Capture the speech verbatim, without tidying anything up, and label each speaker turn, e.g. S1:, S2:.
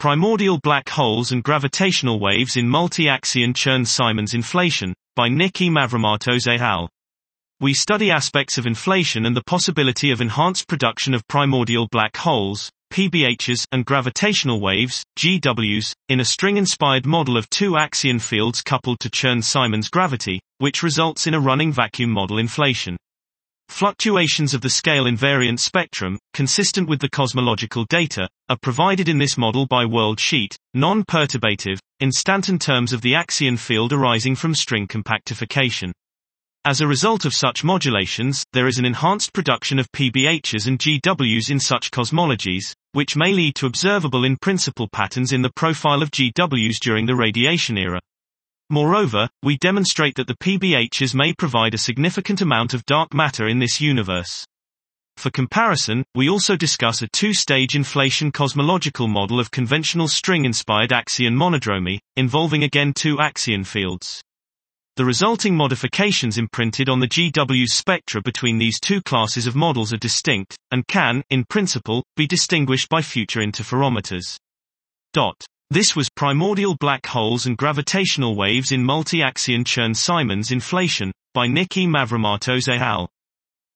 S1: Primordial Black Holes and Gravitational Waves in Multi-Axion Chern-Simons Inflation, by Nick E. Mavromatos et al. We study aspects of inflation and the possibility of enhanced production of primordial black holes, P B Hs, and gravitational waves, G Ws, in a string-inspired model of two axion fields coupled to Chern-Simons gravity, which results in a running vacuum model inflation. Fluctuations of the scale invariant spectrum, consistent with the cosmological data, are provided in this model by world-sheet, non-perturbative, instanton terms of the axion field arising from string compactification. As a result of such modulations, there is an enhanced production of P B Hs and G Ws in such cosmologies, which may lead to observable in-principle patterns in the profile of G Ws during the radiation era. Moreover, we demonstrate that the P B Hs may provide a significant amount of dark matter in this universe. For comparison, we also discuss a two-stage inflation cosmological model of conventional string-inspired axion monodromy, involving again two axion fields. The resulting modifications imprinted on the G W's spectra between these two classes of models are distinct, and can, in principle, be distinguished by future interferometers. Dot. This was Primordial Black Holes and Gravitational Waves in Multi-Axion Chern-Simons Inflation, by Nick E. Mavromatos et al.